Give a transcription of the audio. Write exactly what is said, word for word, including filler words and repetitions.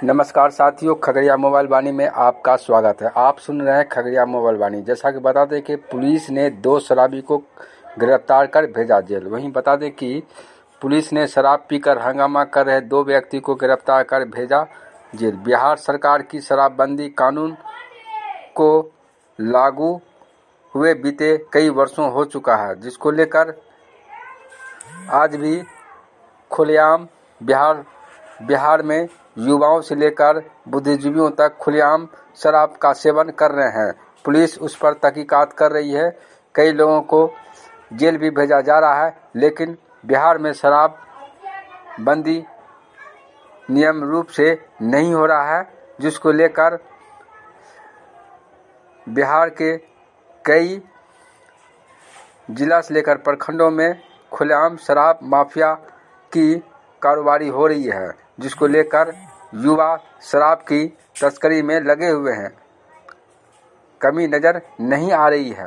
नमस्कार साथियों, खगड़िया मोबाइल वाणी में आपका स्वागत है। आप सुन रहे हैं खगड़िया मोबाइल वाणी। जैसा कि बता दें कि पुलिस ने दो शराबी को गिरफ्तार कर भेजा जेल। वहीं बता दें कि पुलिस ने शराब पीकर हंगामा कर रहे दो व्यक्ति को गिरफ्तार कर भेजा जेल। बिहार सरकार की शराबबंदी कानून को लागू हुए बीते कई वर्षों हो चुका है, जिसको लेकर आज भी खुलेआम बिहार बिहार में युवाओं से लेकर बुद्धिजीवियों तक खुलेआम शराब का सेवन कर रहे हैं। पुलिस उस पर तहकीकात कर रही है। कई लोगों को जेल भी भेजा जा रहा है, लेकिन बिहार में शराब बंदी नियम रूप से नहीं हो रहा है, जिसको लेकर बिहार के कई जिला से लेकर प्रखंडों में खुलेआम शराब माफिया की कारोबारी हो रही है, जिसको लेकर युवा शराब की तस्करी में लगे हुए हैं। कमी नज़र नहीं आ रही है।